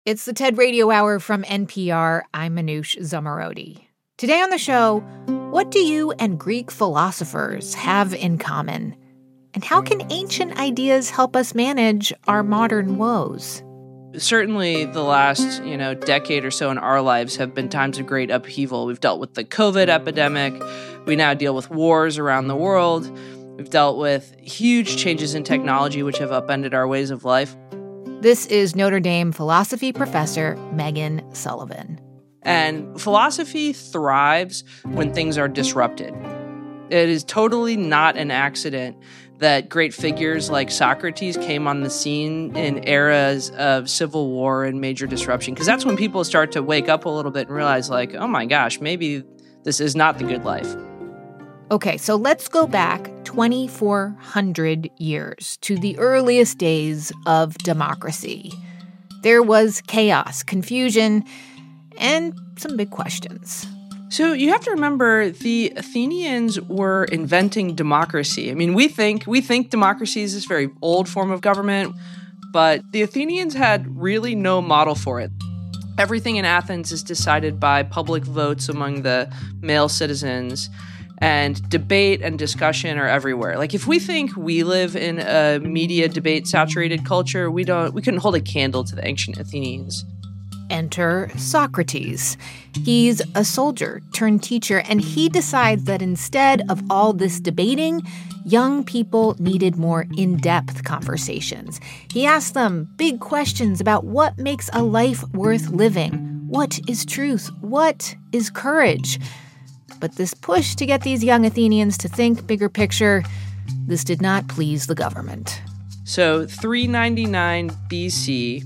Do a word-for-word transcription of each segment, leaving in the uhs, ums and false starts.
It's the TED Radio Hour from N P R. I'm Manoush Zomorodi. Today on the show, what do you and Greek philosophers have in common? And how can ancient ideas help us manage our modern woes? Certainly the last, you know, decade or so in our lives have been times of great upheaval. We've dealt with the COVID epidemic. We now deal with wars around the world. We've dealt with huge changes in technology which have upended our ways of life. This is Notre Dame philosophy professor Megan Sullivan. And philosophy thrives when things are disrupted. It is totally not an accident that great figures like Socrates came on the scene in eras of civil war and major disruption, because that's when people start to wake up a little bit and realize, like, oh my gosh, maybe this is not the good life. Okay, so let's go back twenty-four hundred years to the earliest days of democracy. There was chaos, confusion, and some big questions. So you have to remember the Athenians were inventing democracy. I mean, we think we think democracy is this very old form of government, but the Athenians had really no model for it. Everything in Athens is decided by public votes among the male citizens, and debate and discussion are everywhere. Like, if we think we live in a media debate-saturated culture, we don't we couldn't hold a candle to the ancient Athenians. Enter Socrates. He's a soldier turned teacher, and he decides that instead of all this debating, young people needed more in-depth conversations. He asks them big questions about what makes a life worth living. What is truth? What is courage? But this push to get these young Athenians to think bigger picture, this did not please the government. So three ninety-nine B C,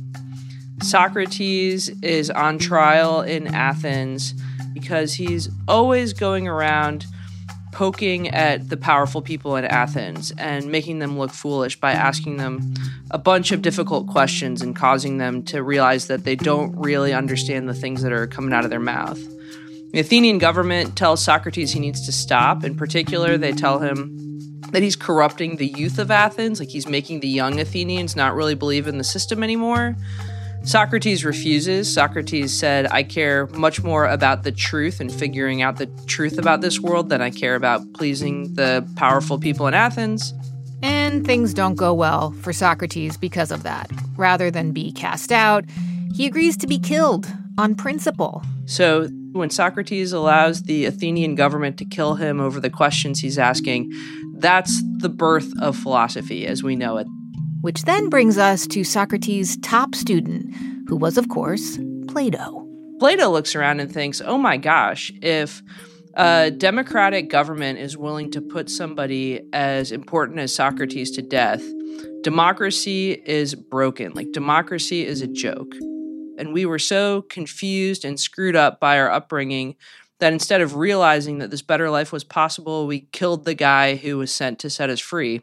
Socrates is on trial in Athens because he's always going around poking at the powerful people in Athens and making them look foolish by asking them a bunch of difficult questions and causing them to realize that they don't really understand the things that are coming out of their mouth. The Athenian government tells Socrates he needs to stop. In particular, they tell him that he's corrupting the youth of Athens, like he's making the young Athenians not really believe in the system anymore. Socrates refuses. Socrates said, I care much more about the truth and figuring out the truth about this world than I care about pleasing the powerful people in Athens. And things don't go well for Socrates because of that. Rather than be cast out, he agrees to be killed on principle. So when Socrates allows the Athenian government to kill him over the questions he's asking, that's the birth of philosophy as we know it. Which then brings us to Socrates' top student, who was, of course, Plato. Plato looks around and thinks, oh my gosh, if a democratic government is willing to put somebody as important as Socrates to death, democracy is broken. Like, democracy is a joke. And we were so confused and screwed up by our upbringing that instead of realizing that this better life was possible, we killed the guy who was sent to set us free.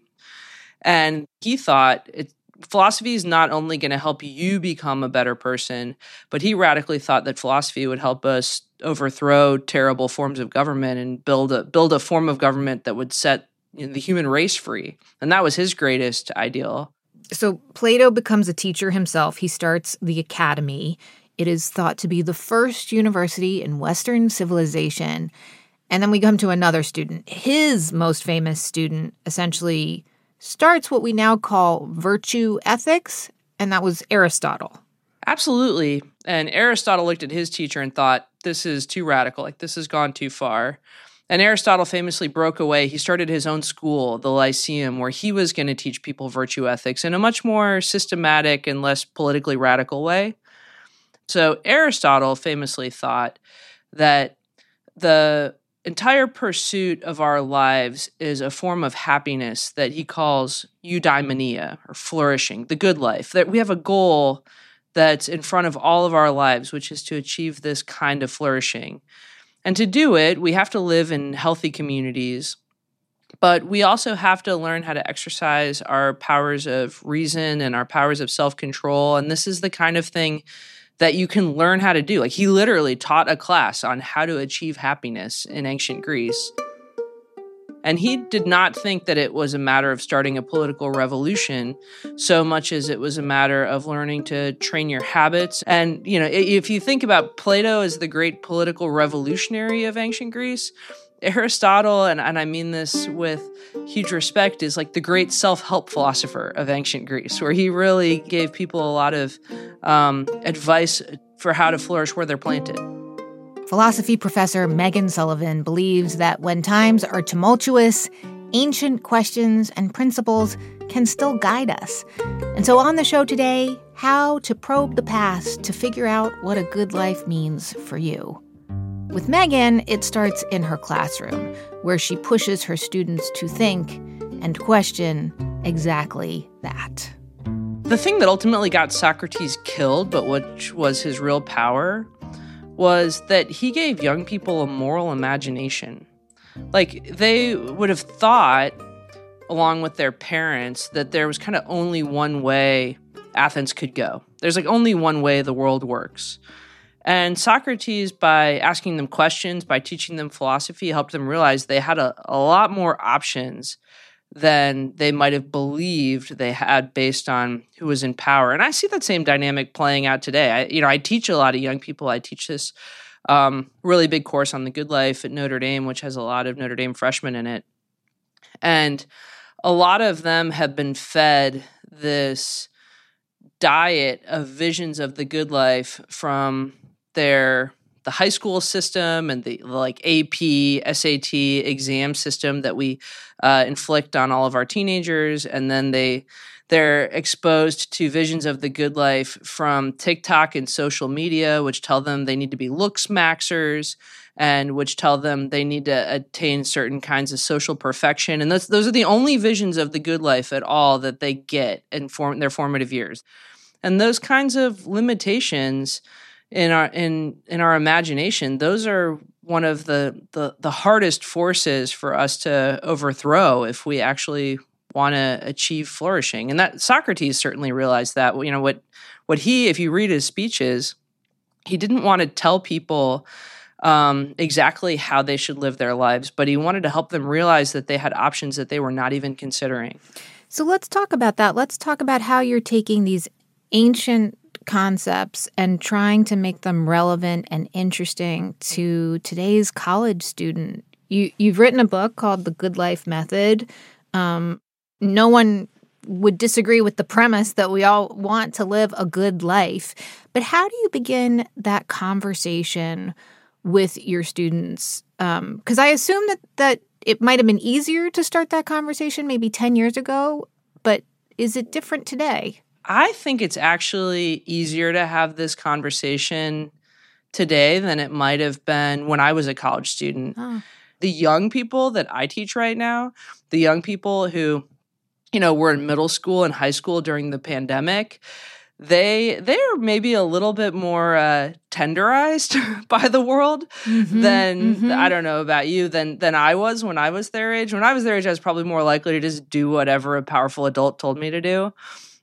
And he thought it, philosophy is not only going to help you become a better person, but he radically thought that philosophy would help us overthrow terrible forms of government and build a build a form of government that would set, you know, the human race free. And that was his greatest ideal. So Plato becomes a teacher himself. He starts the academy. It is thought to be the first university in Western civilization. And then we come to another student. His most famous student essentially starts what we now call virtue ethics, and that was Aristotle. Absolutely. And Aristotle looked at his teacher and thought, this is too radical, like this has gone too far. And Aristotle famously broke away. He started his own school, the Lyceum, where he was going to teach people virtue ethics in a much more systematic and less politically radical way. So Aristotle famously thought that the entire pursuit of our lives is a form of happiness that he calls eudaimonia, or flourishing, the good life, that we have a goal that's in front of all of our lives, which is to achieve this kind of flourishing. And to do it, we have to live in healthy communities, but we also have to learn how to exercise our powers of reason and our powers of self-control. And this is the kind of thing that you can learn how to do. Like, he literally taught a class on how to achieve happiness in ancient Greece. And he did not think that it was a matter of starting a political revolution so much as it was a matter of learning to train your habits. And, you know, if you think about Plato as the great political revolutionary of ancient Greece, Aristotle, and, and I mean this with huge respect, is like the great self-help philosopher of ancient Greece, where he really gave people a lot of um, advice for how to flourish where they're planted. Philosophy professor Megan Sullivan believes that when times are tumultuous, ancient questions and principles can still guide us. And so on the show today, how to probe the past to figure out what a good life means for you. With Megan, it starts in her classroom, where she pushes her students to think and question exactly that. The thing that ultimately got Socrates killed, but which was his real power, was that he gave young people a moral imagination. Like, they would have thought, along with their parents, that there was kind of only one way Athens could go. There's like only one way the world works. And Socrates, by asking them questions, by teaching them philosophy, helped them realize they had a, a lot more options than they might have believed they had based on who was in power. And I see that same dynamic playing out today. I, you know, I teach a lot of young people. I teach this um, really big course on the good life at Notre Dame, which has a lot of Notre Dame freshmen in it. And a lot of them have been fed this diet of visions of the good life from their the high school system and the like A P, S A T exam system that we uh, inflict on all of our teenagers. And then they, they're exposed to visions of the good life from TikTok and social media, which tell them they need to be looks maxers and which tell them they need to attain certain kinds of social perfection. And those, those are the only visions of the good life at all that they get in form, their formative years. And those kinds of limitations in our in in our imagination, those are one of the, the the hardest forces for us to overthrow if we actually want to achieve flourishing. And that Socrates certainly realized that. You know, what what he, if you read his speeches, he didn't want to tell people um, exactly how they should live their lives, but he wanted to help them realize that they had options that they were not even considering. So let's talk about that. Let's talk about how you're taking these ancient concepts and trying to make them relevant and interesting to today's college student. You, you've written a book called The Good Life Method. Um, no one would disagree with the premise that we all want to live a good life. But how do you begin that conversation with your students? Because um, I assume that, that it might have been easier to start that conversation maybe ten years ago, but is it different today? I think it's actually easier to have this conversation today than it might have been when I was a college student. Oh. The young people that I teach right now, the young people who, you know, were in middle school and high school during the pandemic, they they're maybe a little bit more uh, tenderized by the world mm-hmm, than mm-hmm. I don't know about you than than I was when I was their age. When I was their age, I was probably more likely to just do whatever a powerful adult told me to do.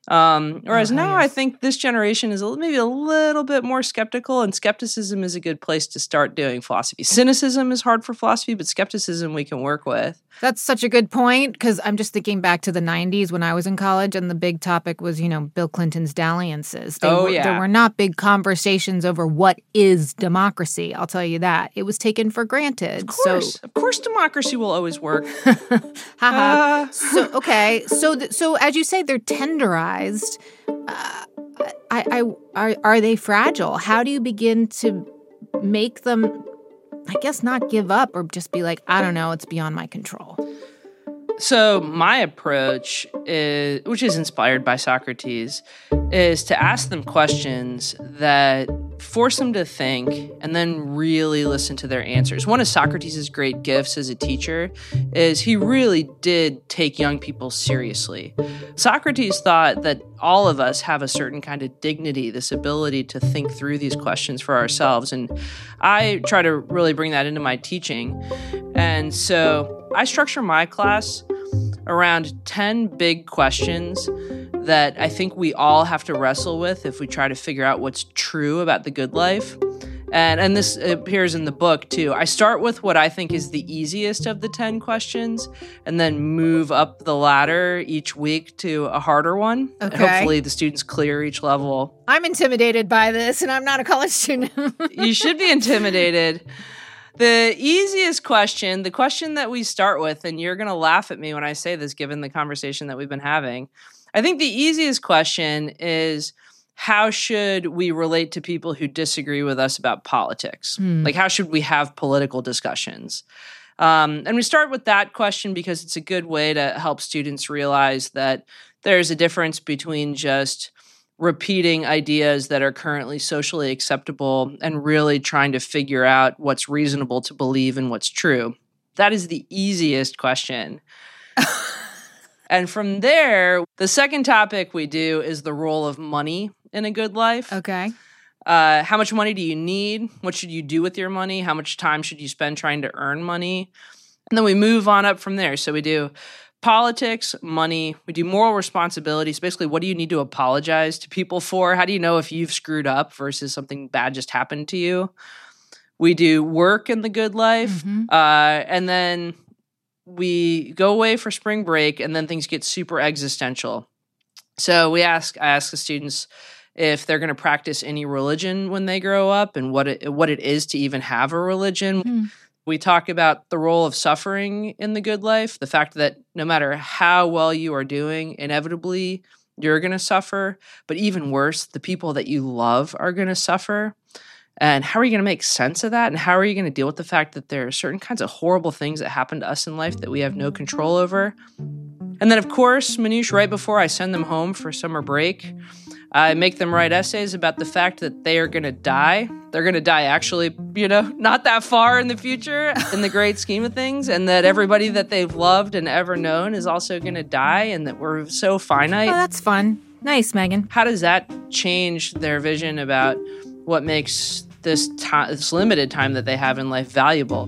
Um, whereas oh, now yes. I think this generation is a, maybe a little bit more skeptical, and skepticism is a good place to start doing philosophy. Cynicism is hard for philosophy, but skepticism we can work with. That's such a good point, because I'm just thinking back to the nineties when I was in college, and the big topic was, you know, Bill Clinton's dalliances. They oh, were, yeah. There were not big conversations over what is democracy, I'll tell you that. It was taken for granted. Of course. So, of course democracy will always work. Haha. uh. So, okay. So, th- so as you say, they're tenderized. Uh, I, I, are, are they fragile? How do you begin to make them, I guess, not give up or just be like, I don't know, it's beyond my control? So my approach, is, which is inspired by Socrates, is to ask them questions that force them to think and then really listen to their answers. One of Socrates' great gifts as a teacher is he really did take young people seriously. Socrates thought that all of us have a certain kind of dignity, this ability to think through these questions for ourselves. And I try to really bring that into my teaching. And so I structure my class around ten big questions that I think we all have to wrestle with if we try to figure out what's true about the good life. And and this appears in the book too. I start with what I think is the easiest of the ten questions and then move up the ladder each week to a harder one. Okay. Hopefully the students clear each level. I'm intimidated by this, and I'm not a college student. You should be intimidated. The easiest question, the question that we start with, and you're going to laugh at me when I say this given the conversation that we've been having. I think the easiest question is, how should we relate to people who disagree with us about politics? Mm. Like, how should we have political discussions? Um, and we start with that question because it's a good way to help students realize that there's a difference between just repeating ideas that are currently socially acceptable and really trying to figure out what's reasonable to believe and what's true. That is the easiest question. And from there, the second topic we do is the role of money in a good life. Okay. Uh, how much money do you need? What should you do with your money? How much time should you spend trying to earn money? And then we move on up from there. So we do politics, money, we do moral responsibilities. Basically, what do you need to apologize to people for? How do you know if you've screwed up versus something bad just happened to you? We do work in the good life. Mm-hmm. Uh, and then we go away for spring break, and then things get super existential. So we ask, I ask the students if they're going to practice any religion when they grow up and what it, what it is to even have a religion. Mm-hmm. We talk about the role of suffering in the good life, the fact that no matter how well you are doing, inevitably you're going to suffer. But even worse, the people that you love are going to suffer. And how are you going to make sense of that? And how are you going to deal with the fact that there are certain kinds of horrible things that happen to us in life that we have no control over? And then, of course, Manoush, right before I send them home for summer break, I make them write essays about the fact that they are going to die. They're going to die actually, you know, not that far in the future in the great scheme of things, and that everybody that they've loved and ever known is also going to die, and that we're so finite. Oh, that's fun. Nice, Megan. How does that change their vision about what makes this time, this limited time that they have in life valuable?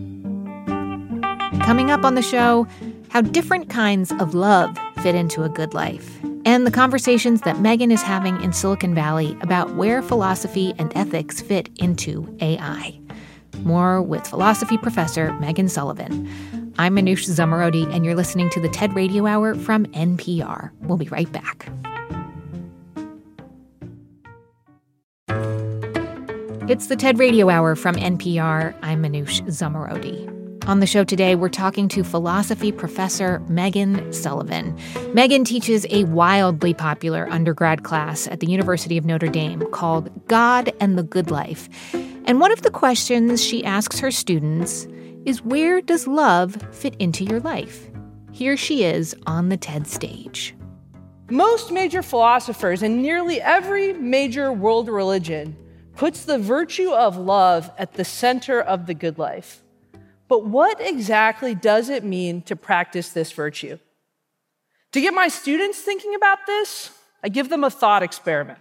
Coming up on the show, how different kinds of love fit into a good life, and the conversations that Megan is having in Silicon Valley about where philosophy and ethics fit into A I. More with philosophy professor Megan Sullivan. I'm Manoush Zomorodi, and you're listening to the TED Radio Hour from N P R. We'll be right back. It's the TED Radio Hour from N P R. I'm Manoush Zomorodi. On the show today, we're talking to philosophy professor Megan Sullivan. Megan teaches a wildly popular undergrad class at the University of Notre Dame called God and the Good Life. And one of the questions she asks her students is, where does love fit into your life? Here she is on the TED stage. Most major philosophers and nearly every major world religion puts the virtue of love at the center of the good life. But what exactly does it mean to practice this virtue? To get my students thinking about this, I give them a thought experiment.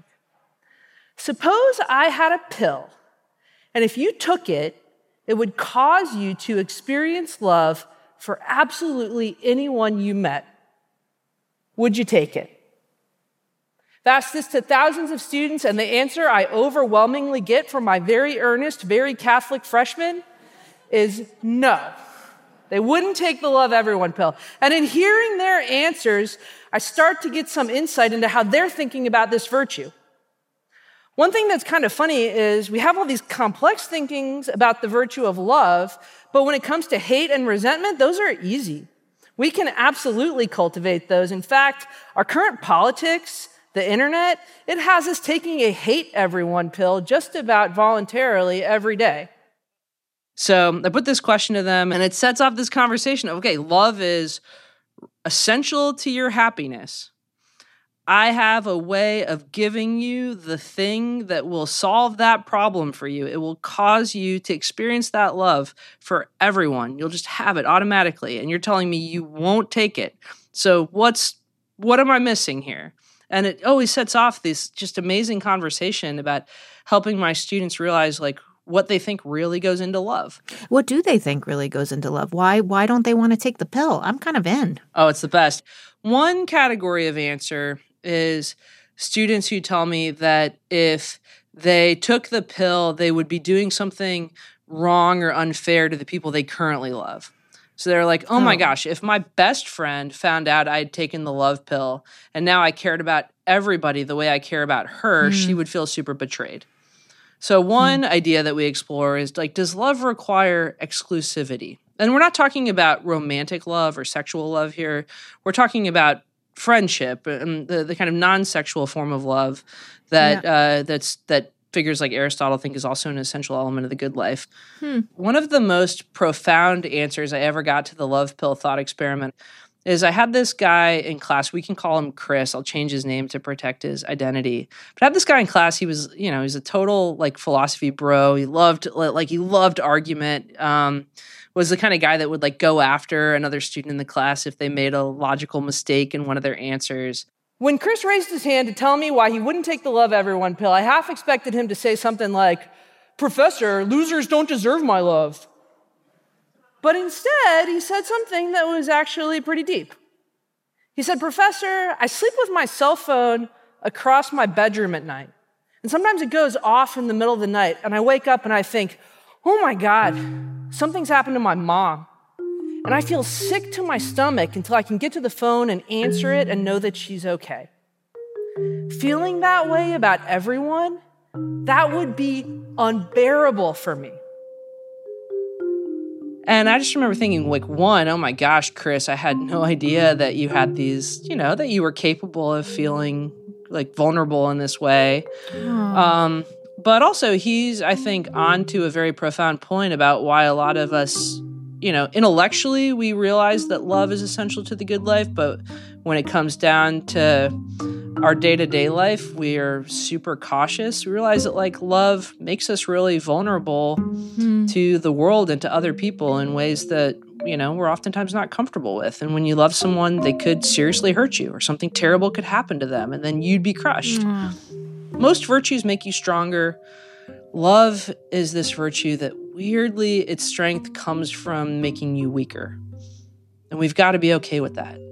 Suppose I had a pill, and if you took it, it would cause you to experience love for absolutely anyone you met. Would you take it? I've asked this to thousands of students, and the answer I overwhelmingly get from my very earnest, very Catholic freshmen is no. They wouldn't take the love everyone pill. And in hearing their answers, I start to get some insight into how they're thinking about this virtue. One thing that's kind of funny is we have all these complex thinkings about the virtue of love, but when it comes to hate and resentment, those are easy. We can absolutely cultivate those. In fact, our current politics, the internet, it has us taking a hate everyone pill just about voluntarily every day. So I put this question to them, and it sets off this conversation of, okay, love is essential to your happiness. I have a way of giving you the thing that will solve that problem for you. It will cause you to experience that love for everyone. You'll just have it automatically, and you're telling me you won't take it. So what's what am I missing here? And it always sets off this just amazing conversation about helping my students realize, like, what they think really goes into love. What do they think really goes into love? Why why don't they want to take the pill? I'm kind of in. Oh, it's the best. One category of answer is students who tell me that if they took the pill, they would be doing something wrong or unfair to the people they currently love. So they're like, oh my gosh, if my best friend found out I'd taken the love pill and now I cared about everybody the way I care about her, mm. she would feel super betrayed. So one mm. idea that we explore is like, does love require exclusivity? And we're not talking about romantic love or sexual love here. We're talking about friendship and the, the kind of non-sexual form of love that yeah. uh, that's that figures like Aristotle think is also an essential element of the good life. Hmm. One of the most profound answers I ever got to the love pill thought experiment is I had this guy in class. We can call him Chris. I'll change his name to protect his identity. But I had this guy in class. He was, you know, he's a total like philosophy bro. He loved like he loved argument. Um, was the kind of guy that would like go after another student in the class if they made a logical mistake in one of their answers. When Chris raised his hand to tell me why he wouldn't take the love everyone pill, I half expected him to say something like, "Professor, losers don't deserve my love." But instead, he said something that was actually pretty deep. He said, "Professor, I sleep with my cell phone across my bedroom at night. And sometimes it goes off in the middle of the night, and I wake up and I think, oh my God, something's happened to my mom. And I feel sick to my stomach until I can get to the phone and answer it and know that she's okay. Feeling that way about everyone, that would be unbearable for me." And I just remember thinking, like, one, oh my gosh, Chris, I had no idea that you had these, you know, that you were capable of feeling like vulnerable in this way. Um, but also he's, I think, on to a very profound point about why a lot of us, you know, intellectually, we realize that love is essential to the good life, but when it comes down to our day-to-day life, we are super cautious. We realize that, like, love makes us really vulnerable mm. to the world and to other people in ways that, you know, we're oftentimes not comfortable with. And when you love someone, they could seriously hurt you or something terrible could happen to them, and then you'd be crushed. Mm. Most virtues make you stronger. Love is this virtue that weirdly, its strength comes from making you weaker. And we've got to be okay with that.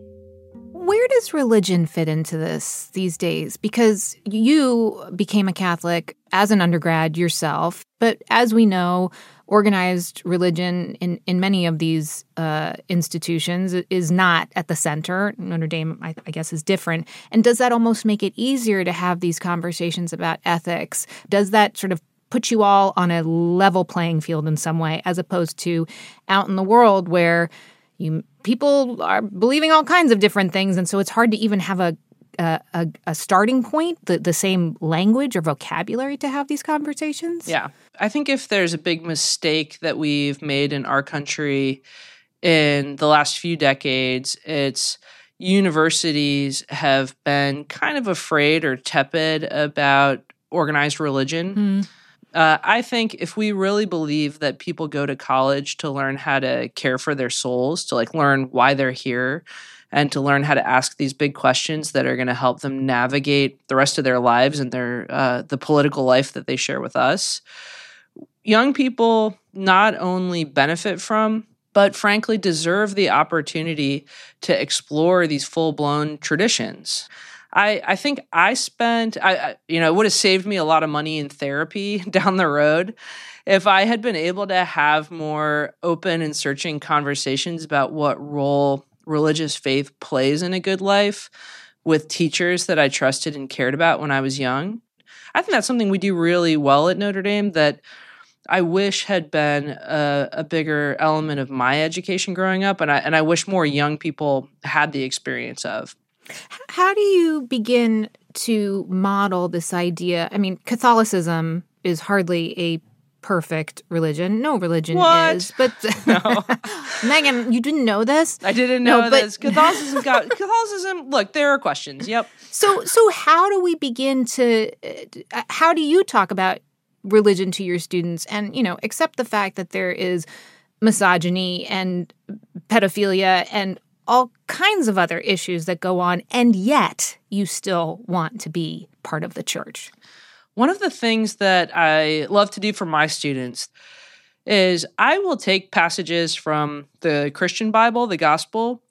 Where does religion fit into this these days? Because you became a Catholic as an undergrad yourself, but as we know, organized religion in, in many of these uh, institutions is not at the center. Notre Dame, I, I guess, is different. And does that almost make it easier to have these conversations about ethics? Does that sort of put you all on a level playing field in some way, as opposed to out in the world where you people are believing all kinds of different things, and so it's hard to even have a a, a starting point, the, the same language or vocabulary to have these conversations? Yeah. I think if there's a big mistake that we've made in our country in the last few decades, it's universities have been kind of afraid or tepid about organized religion. Mm. Uh, I think if we really believe that people go to college to learn how to care for their souls, to like learn why they're here, and to learn how to ask these big questions that are going to help them navigate the rest of their lives and their uh, the political life that they share with us, young people not only benefit from, but frankly deserve the opportunity to explore these full-blown traditions. I, I think I spent, I, I you know, it would have saved me a lot of money in therapy down the road if I had been able to have more open and searching conversations about what role religious faith plays in a good life with teachers that I trusted and cared about when I was young. I think that's something we do really well at Notre Dame that I wish had been a, a bigger element of my education growing up, and I and I wish more young people had the experience of. How do you begin to model this idea? I mean, Catholicism is hardly a perfect religion. No religion what? is. But no. Megan, you didn't know this? I didn't know no, this. Catholicism got Catholicism, look, there are questions. Yep. So so how do we begin to uh, how do you talk about religion to your students and, you know, accept the fact that there is misogyny and pedophilia and all kinds of other issues that go on, and yet you still want to be part of the church? One of the things that I love to do for my students is I will take passages from the Christian Bible, the gospel,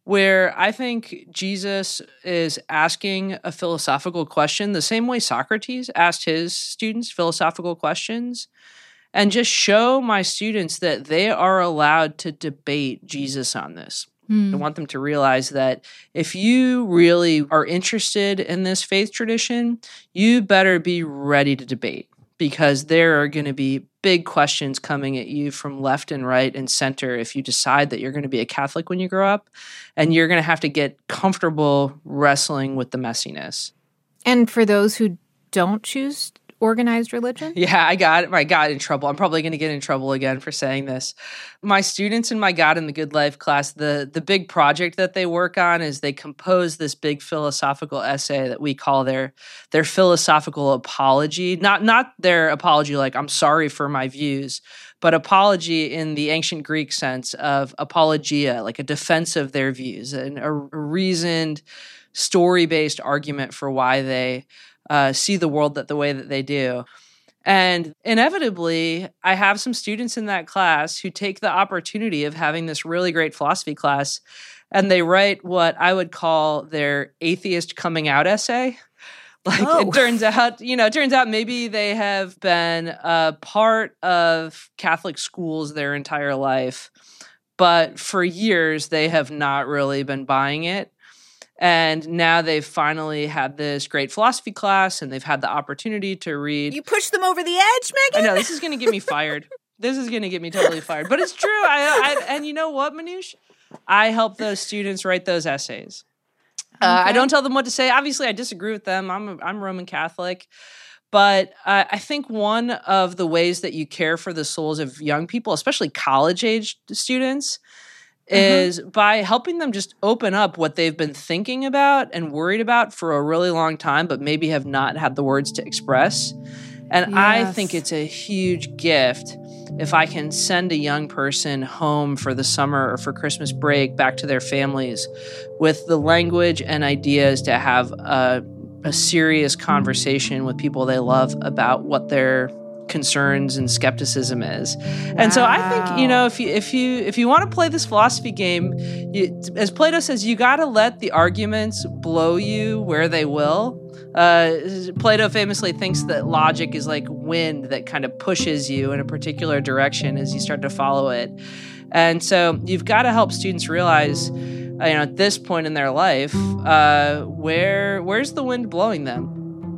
where I think Jesus is asking a philosophical question the same way Socrates asked his students philosophical questions, and just show my students that they are allowed to debate Jesus on this. I want them to realize that if you really are interested in this faith tradition, you better be ready to debate, because there are going to be big questions coming at you from left and right and center if you decide that you're going to be a Catholic when you grow up, and you're going to have to get comfortable wrestling with the messiness. And for those who don't choose organized religion? Yeah, I got I got in trouble. I'm probably going to get in trouble again for saying this. My students in my God and the Good Life class, the, the big project that they work on is they compose this big philosophical essay that we call their their philosophical apology. Not not their apology like, I'm sorry for my views, but apology in the ancient Greek sense of apologia, like a defense of their views, and a, a reasoned, story-based argument for why they Uh, see the world that the way that they do. And inevitably, I have some students in that class who take the opportunity of having this really great philosophy class, and they write what I would call their atheist coming out essay. Like oh. It turns out, you know, it turns out maybe they have been a part of Catholic schools their entire life, but for years they have not really been buying it. And now they've finally had this great philosophy class, and they've had the opportunity to read. You pushed them over the edge, Megan? I know, this is going to get me fired. This is going to get me totally fired. But it's true. I, I And you know what, Manoush? I help those students write those essays. Okay. Uh, I don't tell them what to say. Obviously, I disagree with them. I'm, a, I'm Roman Catholic. But uh, I think one of the ways that you care for the souls of young people, especially college-age students, is uh-huh. by helping them just open up what they've been thinking about and worried about for a really long time, but maybe have not had the words to express. And yes. I think it's a huge gift if I can send a young person home for the summer or for Christmas break back to their families with the language and ideas to have a, a serious conversation with people they love about what they're concerns and skepticism is. And wow. so I think, you know, if you if you if you want to play this philosophy game, you, as Plato says, you got to let the arguments blow you where they will. Uh, Plato famously thinks that logic is like wind that kind of pushes you in a particular direction as you start to follow it. And so you've got to help students realize, uh, you know, at this point in their life, uh, where where's the wind blowing them?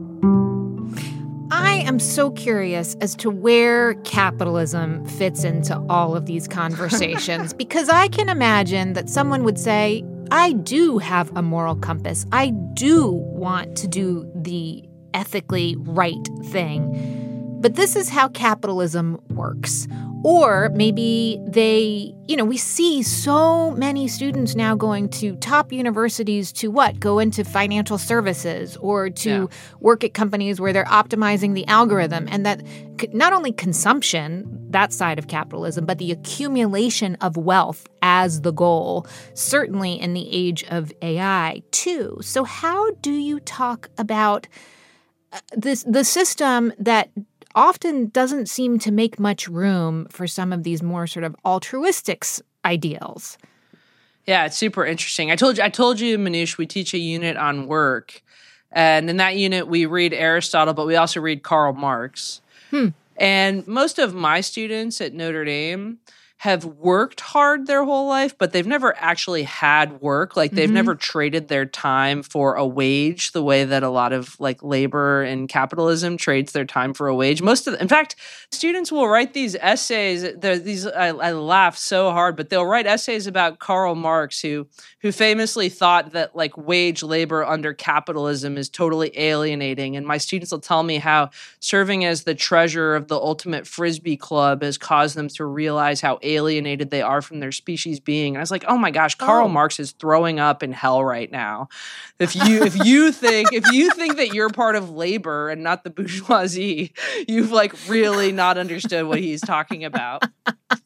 I am so curious as to where capitalism fits into all of these conversations, because I can imagine that someone would say, I do have a moral compass. I do want to do the ethically right thing. But this is how capitalism works. Or maybe they, you know, we see so many students now going to top universities to what? Go into financial services or to yeah. work at companies where they're optimizing the algorithm. And that not only consumption, that side of capitalism, but the accumulation of wealth as the goal, certainly in the age of A I too. So how do you talk about this the system that often doesn't seem to make much room for some of these more sort of altruistic ideals? Yeah, it's super interesting. I told you, I told you, Manoush, we teach a unit on work. And in that unit, we read Aristotle, but we also read Karl Marx. Hmm. And most of my students at Notre Dame have worked hard their whole life, but they've never actually had work. Like they've mm-hmm. never traded their time for a wage the way that a lot of like labor and capitalism trades their time for a wage. Most of the, in fact, students will write these essays. These I, I laugh so hard, but they'll write essays about Karl Marx, who who famously thought that like wage labor under capitalism is totally alienating. And my students will tell me how serving as the treasurer of the ultimate Frisbee club has caused them to realize how alienated they are from their species being. And I was like, oh my gosh, Karl oh. Marx is throwing up in hell right now. If you if you think if you think that you're part of labor and not the bourgeoisie, you've like really not understood what he's talking about.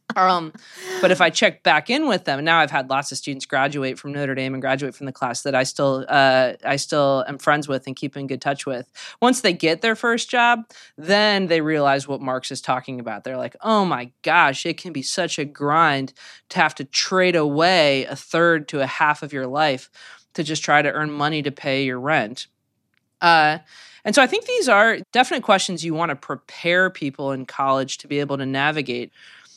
Um, but if I check back in with them, now I've had lots of students graduate from Notre Dame and graduate from the class that I still uh, I still am friends with and keep in good touch with. Once they get their first job, then they realize what Marx is talking about. They're like, oh my gosh, it can be such a grind to have to trade away a third to a half of your life to just try to earn money to pay your rent. Uh, and so I think these are definite questions you want to prepare people in college to be able to navigate.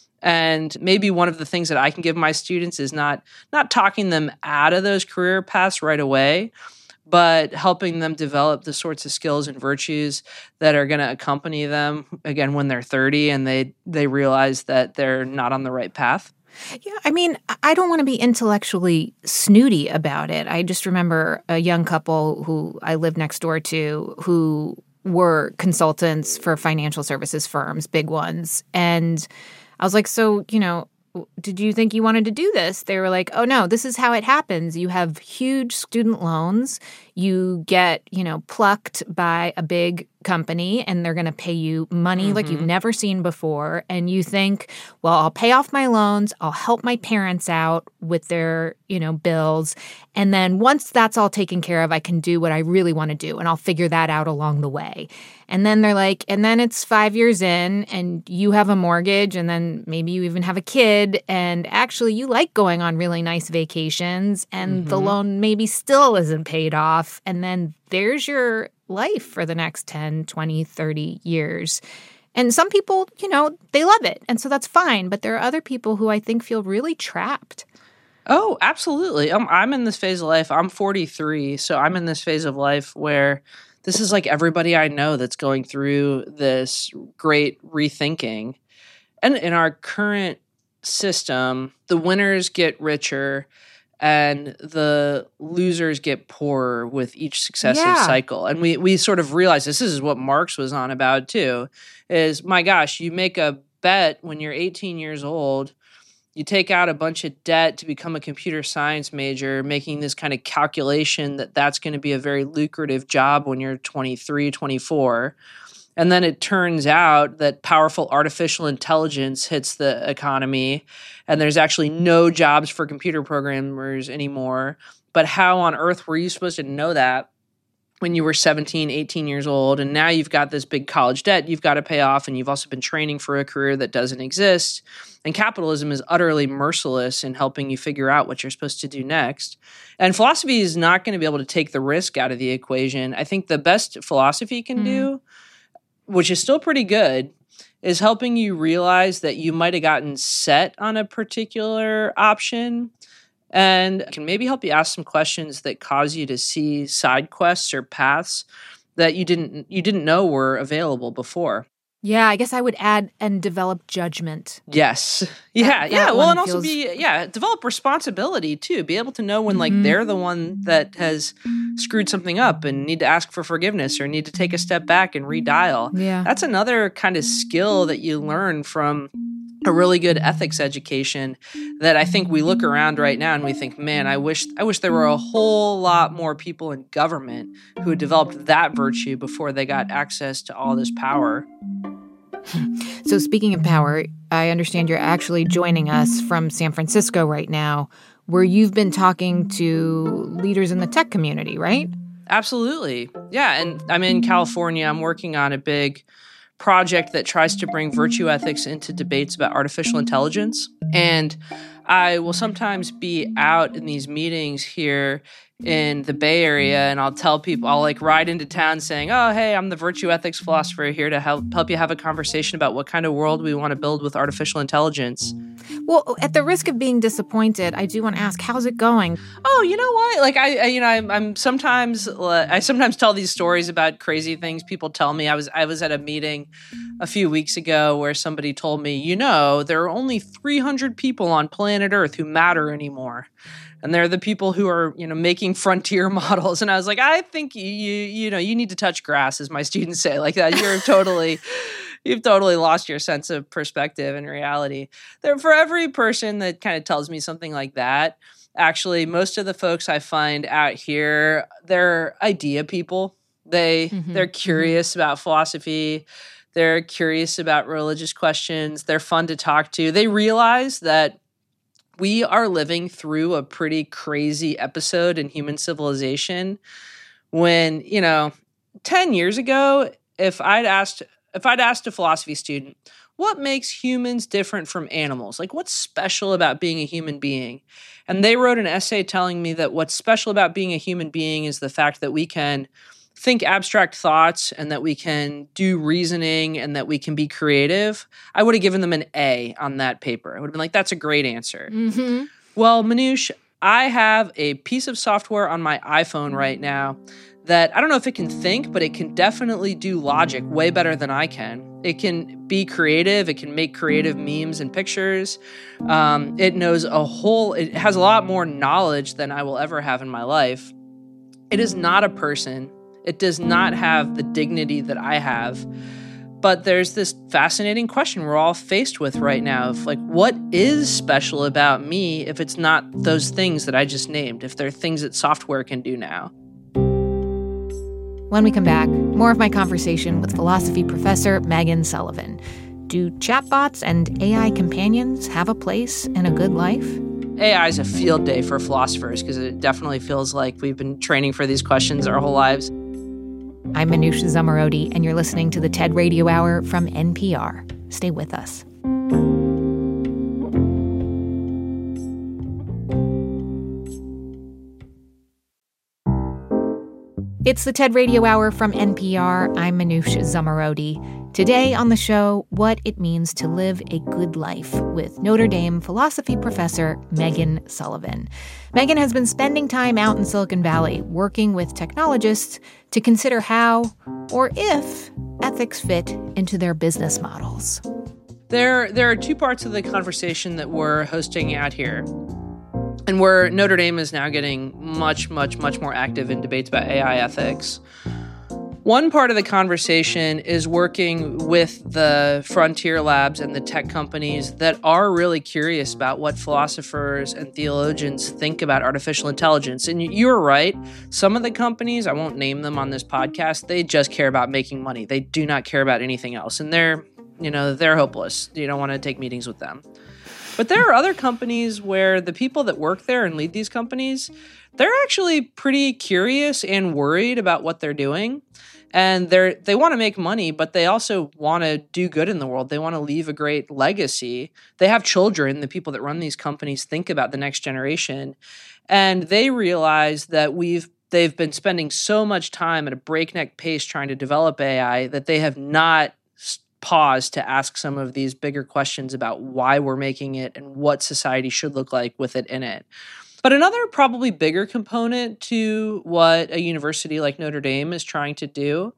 And maybe one of the things that I can give my students is not not talking them out of those career paths right away, but helping them develop the sorts of skills and virtues that are going to accompany them, again, when they're thirty and they they realize that they're not on the right path. Yeah, I mean, I don't want to be intellectually snooty about it. I just remember a young couple who I lived next door to who were consultants for financial services firms, big ones. And I was like, so, you know, did you think you wanted to do this? They were like, oh, no, this is how it happens. You have huge student loans. You get, you know, plucked by a big company and they're going to pay you money mm-hmm. like you've never seen before. And you think, well, I'll pay off my loans. I'll help my parents out with their, you know, bills. And then once that's all taken care of, I can do what I really want to do. And I'll figure that out along the way. And then they're like, and then it's five years in and you have a mortgage and then maybe you even have a kid. And actually you like going on really nice vacations and mm-hmm. the loan maybe still isn't paid off. And then there's your life for the next ten, twenty, thirty years. And some people, you know, they love it. And so that's fine. But there are other people who I think feel really trapped. Oh, absolutely. I'm, I'm in this phase of life. I'm forty-three. So I'm in this phase of life where this is like everybody I know that's going through this great rethinking. And in our current system, the winners get richer and the losers get poorer with each successive yeah. cycle. And we we sort of realize this, this is what Marx was on about too, is, my gosh, you make a bet when you're eighteen years old, you take out a bunch of debt to become a computer science major, making this kind of calculation that that's going to be a very lucrative job when you're twenty-three, twenty-four. And then it turns out that powerful artificial intelligence hits the economy and there's actually no jobs for computer programmers anymore. But how on earth were you supposed to know that when you were seventeen, eighteen years old? And now you've got this big college debt you've got to pay off, and you've also been training for a career that doesn't exist. And capitalism is utterly merciless in helping you figure out what you're supposed to do next. And philosophy is not going to be able to take the risk out of the equation. I think the best philosophy can mm. do, which is still pretty good, is helping you realize that you might have gotten set on a particular option and can maybe help you ask some questions that cause you to see side quests or paths that you didn't you didn't know were available before. Yeah, I guess I would add and develop judgment. Yes. Yeah, that, yeah. That well, and also feels... be, yeah, develop responsibility too. Be able to know when like mm-hmm. they're the one that has screwed something up and need to ask for forgiveness or need to take a step back and redial. Yeah. That's another kind of skill that you learn from a really good ethics education that I think we look around right now and we think, man, I wish I wish there were a whole lot more people in government who had developed that virtue before they got access to all this power. So speaking of power, I understand you're actually joining us from San Francisco right now, where you've been talking to leaders in the tech community, right? Absolutely. Yeah, and I'm in California. I'm working on a big project that tries to bring virtue ethics into debates about artificial intelligence. And I will sometimes be out in these meetings here in the Bay Area, and I'll tell people, I'll like ride into town saying, oh, hey, I'm the virtue ethics philosopher here to help help you have a conversation about what kind of world we want to build with artificial intelligence. Well, at the risk of being disappointed, I do want to ask, how's it going? Oh, you know what? Like I, I you know, I'm, I'm sometimes, uh, I sometimes tell these stories about crazy things people tell me. I was, I was at a meeting a few weeks ago where somebody told me, you know, there are only three hundred people on planet Earth who matter anymore. And they're the people who are, you know, making frontier models. And I was like, I think you, you, you know, you need to touch grass, as my students say, like that. You're totally, you've totally lost your sense of perspective and reality. There, for every person that kind of tells me something like that, actually, most of the folks I find out here, they're idea people. They, mm-hmm. they're curious mm-hmm. about philosophy. They're curious about religious questions. They're fun to talk to. They realize that we are living through a pretty crazy episode in human civilization when, you know, ten years ago, if I'd asked if I'd asked a philosophy student, what makes humans different from animals? Like, what's special about being a human being? And they wrote an essay telling me that what's special about being a human being is the fact that we can think abstract thoughts and that we can do reasoning and that we can be creative. I would have given them an A on that paper. I would have been like, that's a great answer. Mm-hmm. Well, Manoush, I have a piece of software on my iPhone right now that I don't know if it can think, but it can definitely do logic way better than I can. It can be creative. It can make creative memes and pictures. Um, it knows a whole, it has a lot more knowledge than I will ever have in my life. It is not a person. It does not have the dignity that I have. But there's this fascinating question we're all faced with right now of like, what is special about me if it's not those things that I just named, if they're things that software can do now? When we come back, more of my conversation with philosophy professor Megan Sullivan. Do chatbots and A I companions have a place in a good life? A I is a field day for philosophers because it definitely feels like we've been training for these questions our whole lives. I'm Manoush Zomorodi, and you're listening to the TED Radio Hour from N P R. Stay with us. It's the TED Radio Hour from N P R. I'm Manoush Zomorodi. Today on the show, what it means to live a good life with Notre Dame philosophy professor Megan Sullivan. Megan has been spending time out in Silicon Valley working with technologists to consider how, or if, ethics fit into their business models. There, there are two parts of the conversation that we're hosting out here, and where Notre Dame is now getting much, much, much more active in debates about A I ethics. One part of the conversation is working with the frontier labs and the tech companies that are really curious about what philosophers and theologians think about artificial intelligence. And you're right. Some of the companies, I won't name them on this podcast, they just care about making money. They do not care about anything else. And they're, you know, they're hopeless. You don't want to take meetings with them. But there are other companies where the people that work there and lead these companies, they're actually pretty curious and worried about what they're doing. And they're they want to make money, but they also want to do good in the world. They want to leave a great legacy. They have children. The people that run these companies think about the next generation. And they realize that we've they've been spending so much time at a breakneck pace trying to develop A I that they have not paused to ask some of these bigger questions about why we're making it and what society should look like with it in it. But another probably bigger component to what a university like Notre Dame is trying to do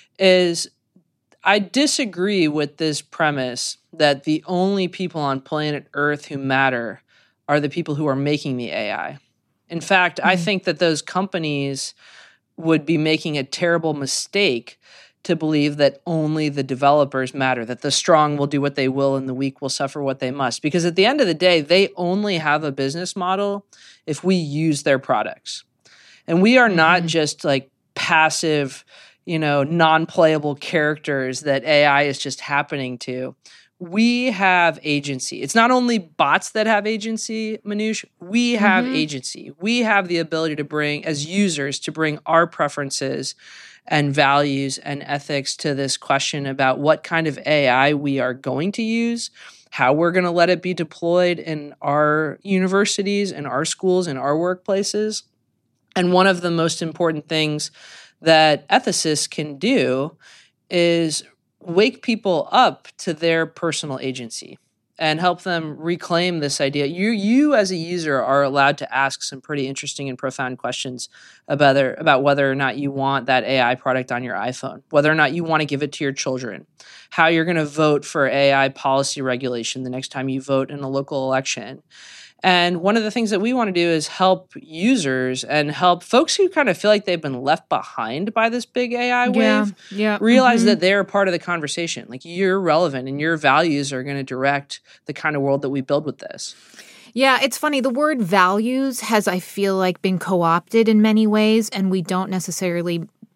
is I disagree with this premise that the only people on planet Earth who matter are the people who are making the A I. In fact, mm-hmm. I think that those companies would be making a terrible mistake to believe that only the developers matter, that the strong will do what they will and the weak will suffer what they must. Because at the end of the day, they only have a business model if we use their products. And we are not mm-hmm. just like passive, you know, non-playable characters that A I is just happening to. We have agency. It's not only bots that have agency, Manoush. We have mm-hmm. agency. We have the ability to bring, as users, to bring our preferences and values and ethics to this question about what kind of A I we are going to use, how we're going to let it be deployed in our universities, in our schools, in our workplaces. And one of the most important things that ethicists can do is wake people up to their personal agency and help them reclaim this idea. You, you as a user are allowed to ask some pretty interesting and profound questions about whether, about whether or not you want that A I product on your iPhone, whether or not you want to give it to your children, how you're going to vote for A I policy regulation the next time you vote in a local election. And one of the things that we want to do is help users and help folks who kind of feel like they've been left behind by this big A I yeah, wave yeah, realize mm-hmm. that they're part of the conversation. Like, you're relevant and your values are going to direct the kind of world that we build with this. Yeah, it's funny. The word values has, I feel like, been co-opted in many ways, and we don't necessarily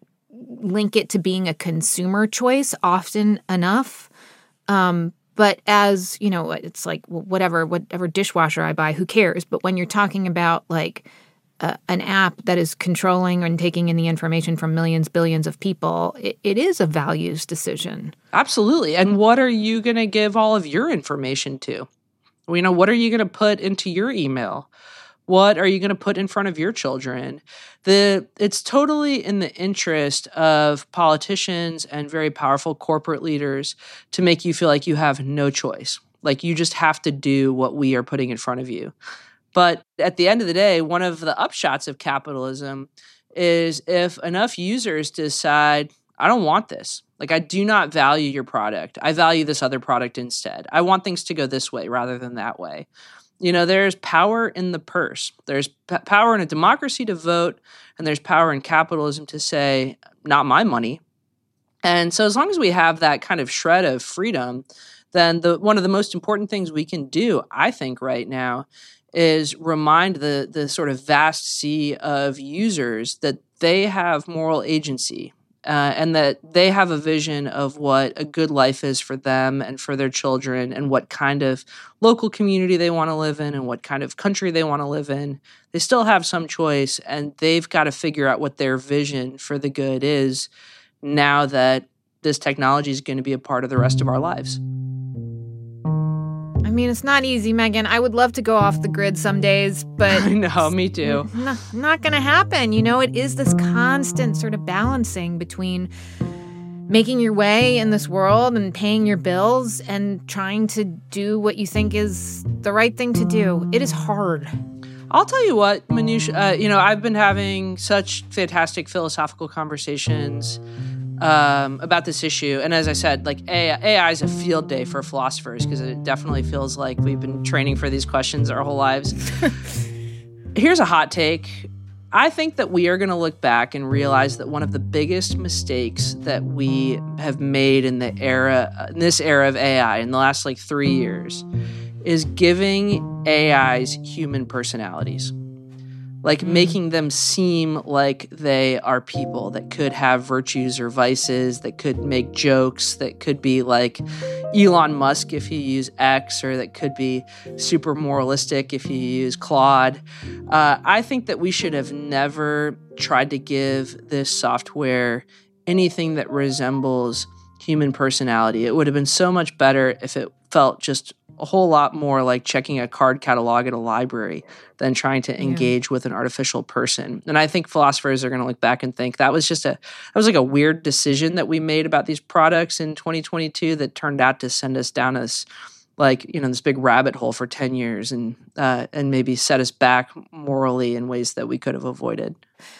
link it to being a consumer choice often enough. Um, but as, you know, it's like, well, whatever, whatever dishwasher I buy, who cares? But when you're talking about like uh, an app that is controlling and taking in the information from millions, billions of people, it, it is a values decision. Absolutely. And what are you going to give all of your information to? You know, what are you going to put into your email? What are you going to put in front of your children? The it's totally in the interest of politicians and very powerful corporate leaders to make you feel like you have no choice. Like you just have to do what we are putting in front of you. But at the end of the day, one of the upshots of capitalism is if enough users decide, I don't want this. Like, I do not value your product. I value this other product instead. I want things to go this way rather than that way. You know, there's power in the purse. There's p- power in a democracy to vote, and there's power in capitalism to say, not my money. And so as long as we have that kind of shred of freedom, then the one of the most important things we can do, I think, right now is remind the the sort of vast sea of users that they have moral agency. Uh, and that they have a vision of what a good life is for them and for their children and what kind of local community they want to live in and what kind of country they want to live in. They still have some choice, and they've got to figure out what their vision for the good is now that this technology is going to be a part of the rest of our lives. I mean, it's not easy, Megan. I would love to go off the grid some days, but... I know, me too. N- not going to happen. You know, it is this constant sort of balancing between making your way in this world and paying your bills and trying to do what you think is the right thing to do. It is hard. I'll tell you what, Manoush, uh, you know, I've been having such fantastic philosophical conversations Um, about this issue. And as I said, like A I is a field day for philosophers because it definitely feels like we've been training for these questions our whole lives. Here's a hot take. I think that we are going to look back and realize that one of the biggest mistakes that we have made in the era, in this era of A I in the last like three years is giving A Is human personalities. Like making them seem like they are people that could have virtues or vices, that could make jokes, that could be like Elon Musk if you use X, or that could be super moralistic if you use Claude. Uh, I think that we should have never tried to give this software anything that resembles human personality. It would have been so much better if it felt just a whole lot more like checking a card catalog at a library than trying to engage yeah. with an artificial person. And I think philosophers are going to look back and think that was just a, that was like a weird decision that we made about these products in twenty twenty-two that turned out to send us down this, like, you know, this big rabbit hole for ten years and, uh, and maybe set us back morally in ways that we could have avoided.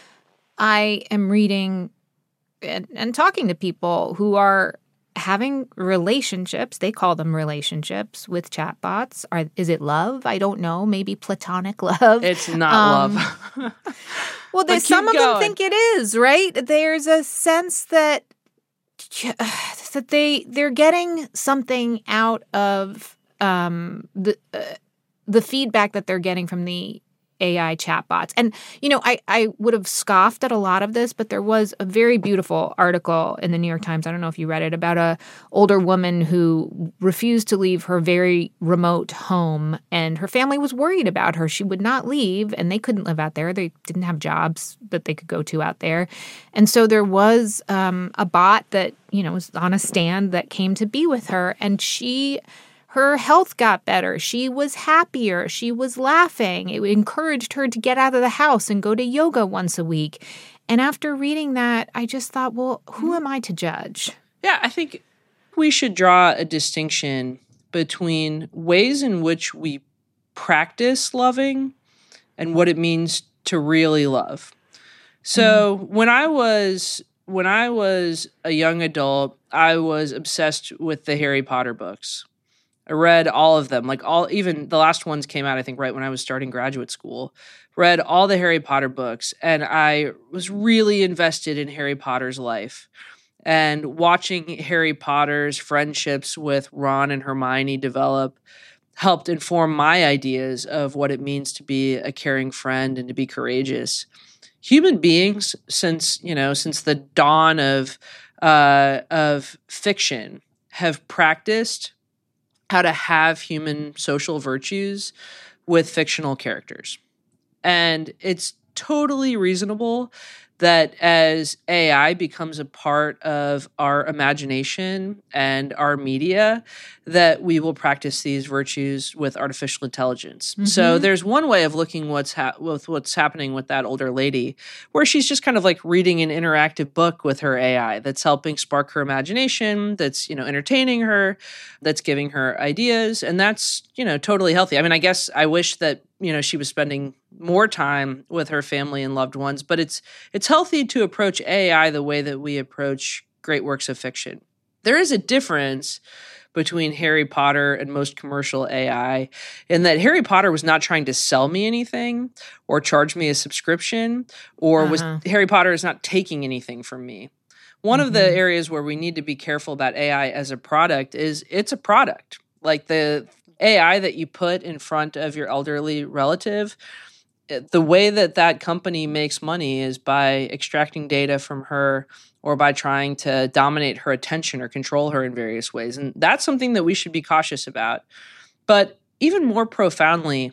I am reading and, and talking to people who are having relationships, they call them relationships, with chatbots. Are, is it love? I don't know. Maybe platonic love. It's not um, love. Well, there's, some of going. them think it is, right? There's a sense that that they they're getting something out of um, the uh, the feedback that they're getting from the A I chatbots. And, you know, I, I would have scoffed at a lot of this, but there was a very beautiful article in the New York Times, I don't know if you read it, about a older woman who refused to leave her very remote home, and her family was worried about her. She would not leave, and they couldn't live out there. They didn't have jobs that they could go to out there. And so there was um, a bot that, you know, was on a stand that came to be with her, and she... her health got better. She was happier. She was laughing. It encouraged her to get out of the house and go to yoga once a week. And after reading that, I just thought, well, who am I to judge? Yeah, I think we should draw a distinction between ways in which we practice loving and what it means to really love. So mm-hmm. when I was when I was a young adult, I was obsessed with the Harry Potter books. I read all of them, like all, even the last ones came out, I think, right when I was starting graduate school. Read all the Harry Potter books, and I was really invested in Harry Potter's life. And watching Harry Potter's friendships with Ron and Hermione develop helped inform my ideas of what it means to be a caring friend and to be courageous. human beings, since, you know, since the dawn of uh, of fiction, have practiced how to have human social virtues with fictional characters. And it's totally reasonable that as A I becomes a part of our imagination and our media, that we will practice these virtues with artificial intelligence. Mm-hmm. So there's one way of looking what's ha- with what's happening with that older lady, where she's just kind of like reading an interactive book with her A I that's helping spark her imagination, that's, you know, entertaining her, that's giving her ideas, and that's, you know, totally healthy. I mean, I guess I wish that, you know, she was spending more time with her family and loved ones, but it's it's healthy to approach A I the way that we approach great works of fiction. There is a difference between Harry Potter and most commercial A I in that Harry Potter was not trying to sell me anything or charge me a subscription, or uh-huh. was Harry Potter is not taking anything from me. One mm-hmm. of the areas where we need to be careful about A I as a product is it's a product. Like the A I that you put in front of your elderly relative, the way that that company makes money is by extracting data from her or by trying to dominate her attention or control her in various ways. And that's something that we should be cautious about. But even more profoundly,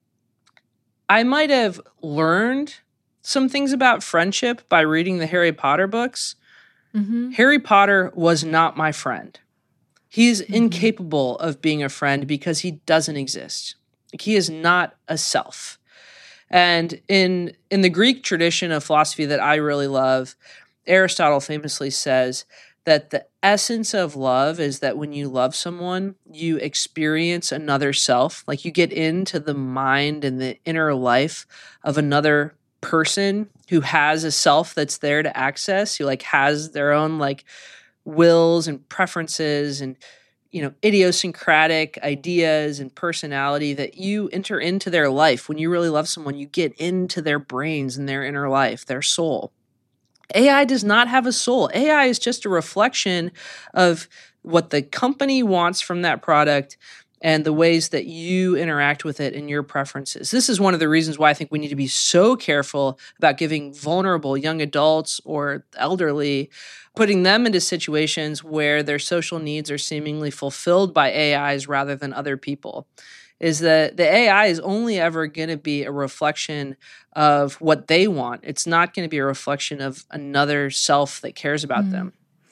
I might have learned some things about friendship by reading the Harry Potter books. Mm-hmm. Harry Potter was not my friend. He's mm-hmm. incapable of being a friend because he doesn't exist. Like, he is not a self. And in in the Greek tradition of philosophy that I really love, Aristotle famously says that the essence of love is that when you love someone, you experience another self. Like, you get into the mind and the inner life of another person who has a self that's there to access, who like has their own like wills and preferences and, you know, idiosyncratic ideas and personality that you enter into their life. When you really love someone, you get into their brains and their inner life, their soul. A I does not have a soul. A I is just a reflection of what the company wants from that product and the ways that you interact with it and your preferences. This is one of the reasons why I think we need to be so careful about giving vulnerable young adults or elderly, putting them into situations where their social needs are seemingly fulfilled by A Is rather than other people. Is that the A I is only ever going to be a reflection of what they want. It's not going to be a reflection of another self that cares about mm. them.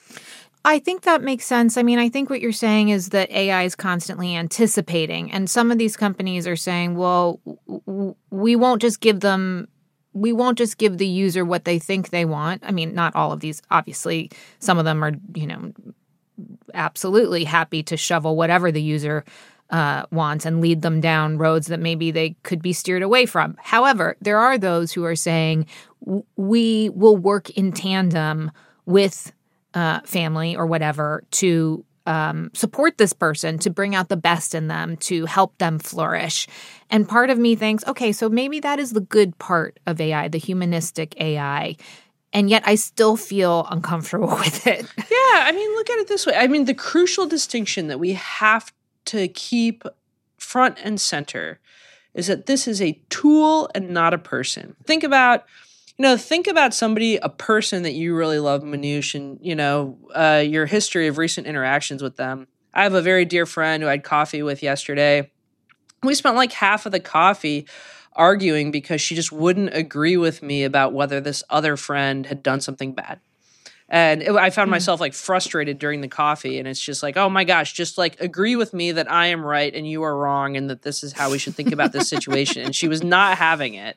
I think that makes sense. I mean, I think what you're saying is that A I is constantly anticipating. And some of these companies are saying, well, w- we won't just give them, we won't just give the user what they think they want. I mean, not all of these, obviously. Some of them are, you know, absolutely happy to shovel whatever the user uh, wants and lead them down roads that maybe they could be steered away from. However, there are those who are saying, w- we will work in tandem with Uh, family or whatever to um, support this person, to bring out the best in them, to help them flourish. And part of me thinks, okay, so maybe that is the good part of A I, the humanistic A I. And yet I still feel uncomfortable with it. Yeah, I mean, look at it this way. I mean, the crucial distinction that we have to keep front and center is that this is a tool and not a person. Think about You know, think about somebody, a person that you really love, Manoush, and, you know, uh, your history of recent interactions with them. I have a very dear friend who I had coffee with yesterday. We spent like half of the coffee arguing because she just wouldn't agree with me about whether this other friend had done something bad. And it, I found mm. myself like frustrated during the coffee. And it's just like, oh my gosh, just like agree with me that I am right and you are wrong and that this is how we should think about this situation. And she was not having it.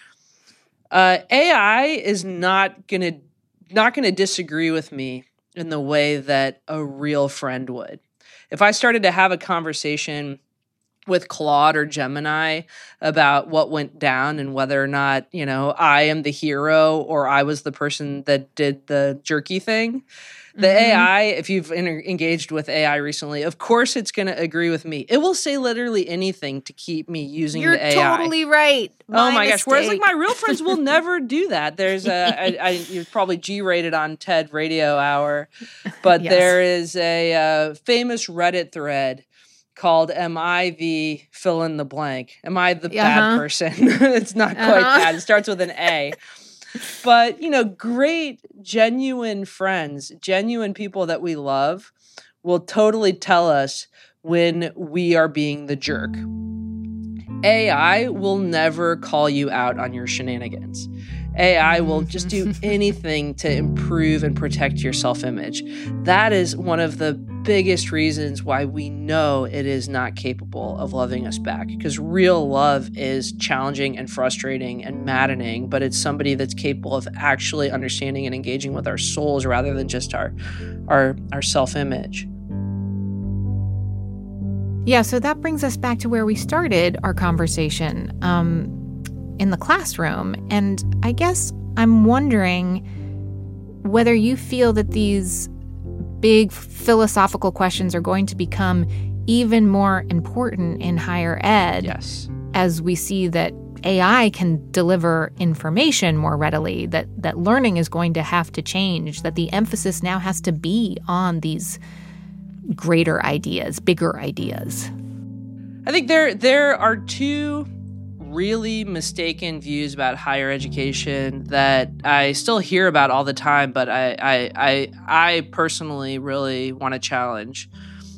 Uh, A I is not gonna not gonna disagree with me in the way that a real friend would. If I started to have a conversation with Claude or Gemini about what went down and whether or not, you know, I am the hero or I was the person that did the jerky thing, the mm-hmm. A I, if you've inter- engaged with A I recently, of course it's going to agree with me. It will say literally anything to keep me using You're the A I. You're totally right. My oh my mistake. gosh. Whereas like my real friends will never do that. There's a, I, I, you're probably G-rated on TED Radio Hour, but yes. there is a uh, famous Reddit thread called Am I the fill in the blank? Am I the uh-huh. bad person? It's not quite uh-huh. that. It starts with an A. But, you know, great, genuine friends, genuine people that we love will totally tell us when we are being the jerk. A I will never call you out on your shenanigans. A I will just do anything to improve and protect your self-image. That is one of the biggest reasons why we know it is not capable of loving us back, because real love is challenging and frustrating and maddening, but it's somebody that's capable of actually understanding and engaging with our souls rather than just our our, our self-image. Yeah, so that brings us back to where we started our conversation. Um, in the classroom. And I guess I'm wondering whether you feel that these big philosophical questions are going to become even more important in higher ed. Yes. As we see that A I can deliver information more readily, that, that learning is going to have to change, that the emphasis now has to be on these greater ideas, bigger ideas. I think there there are two really mistaken views about higher education that I still hear about all the time, but I I I, I personally really want to challenge.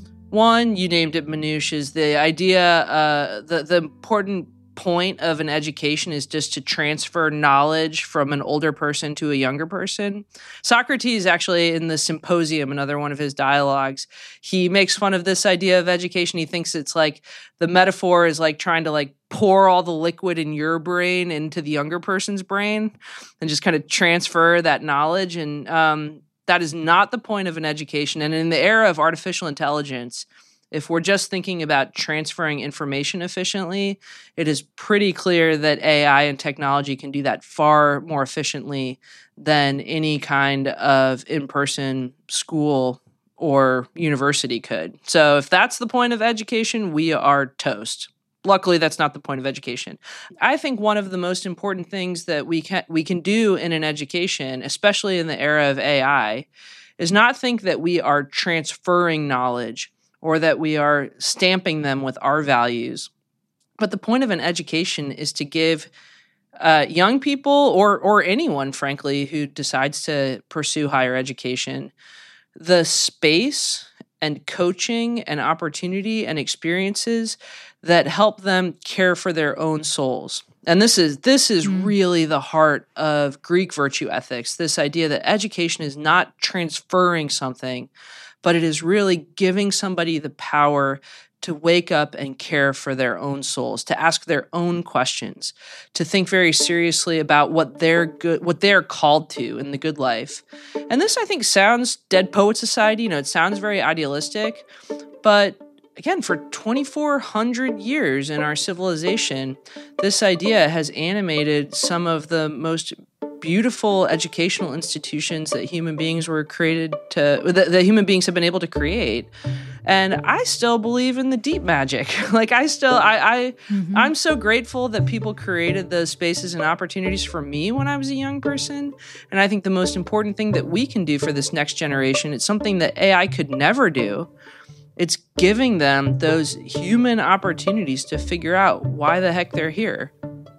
One, you named it, Manoush, is the idea, uh, the, the important point of an education is just to transfer knowledge from an older person to a younger person. Socrates, actually, in the Symposium, another one of his dialogues, he makes fun of this idea of education. He thinks it's like the metaphor is like trying to like pour all the liquid in your brain into the younger person's brain and just kind of transfer that knowledge. And um, that is not the point of an education. And in the era of artificial intelligence, if we're just thinking about transferring information efficiently, it is pretty clear that A I and technology can do that far more efficiently than any kind of in-person school or university could. So if that's the point of education, we are toast. Luckily, that's not the point of education. I think one of the most important things that we can we can do in an education, especially in the era of A I, is not think that we are transferring knowledge or that we are stamping them with our values. But the point of an education is to give uh, young people or or anyone, frankly, who decides to pursue higher education, the space and coaching and opportunity and experiences that help them care for their own souls. And this is this is mm. really the heart of Greek virtue ethics, this idea that education is not transferring something, but it is really giving somebody the power to wake up and care for their own souls, to ask their own questions, to think very seriously about what they're good, what they're called to in the good life. And this, I think, sounds Dead Poet Society. You know, it sounds very idealistic, but again, for twenty-four hundred years in our civilization, this idea has animated some of the most beautiful educational institutions that human beings were created to, that, that human beings have been able to create. And I still believe in the deep magic. Like I still, I, I mm-hmm. I'm so grateful that people created those spaces and opportunities for me when I was a young person. And I think the most important thing that we can do for this next generation, it's something that A I could never do. It's giving them those human opportunities to figure out why the heck they're here.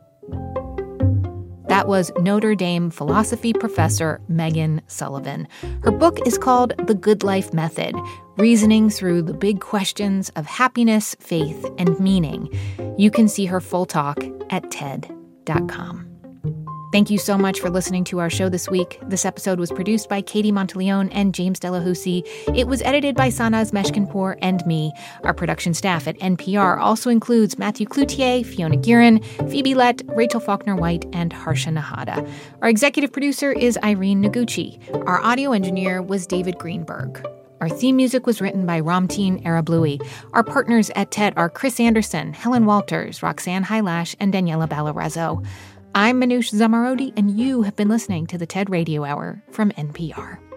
That was Notre Dame philosophy professor Megan Sullivan. Her book is called The Good Life Method, Reasoning Through the Big Questions of Happiness, Faith, and Meaning. You can see her full talk at T E D dot com. Thank you so much for listening to our show this week. This episode was produced by Katie Monteleone and James Delahousie. It was edited by Sanaz Meshkinpour and me. Our production staff at N P R also includes Matthew Cloutier, Fiona Guerin, Phoebe Lett, Rachel Faulkner-White, and Harsha Nahada. Our executive producer is Irene Noguchi. Our audio engineer was David Greenberg. Our theme music was written by Ramteen Arablouei. Our partners at T E D are Chris Anderson, Helen Walters, Roxanne Hylash, and Daniela Ballarezo. I'm Manoush Zomorodi, and you have been listening to the T E D Radio Hour from N P R.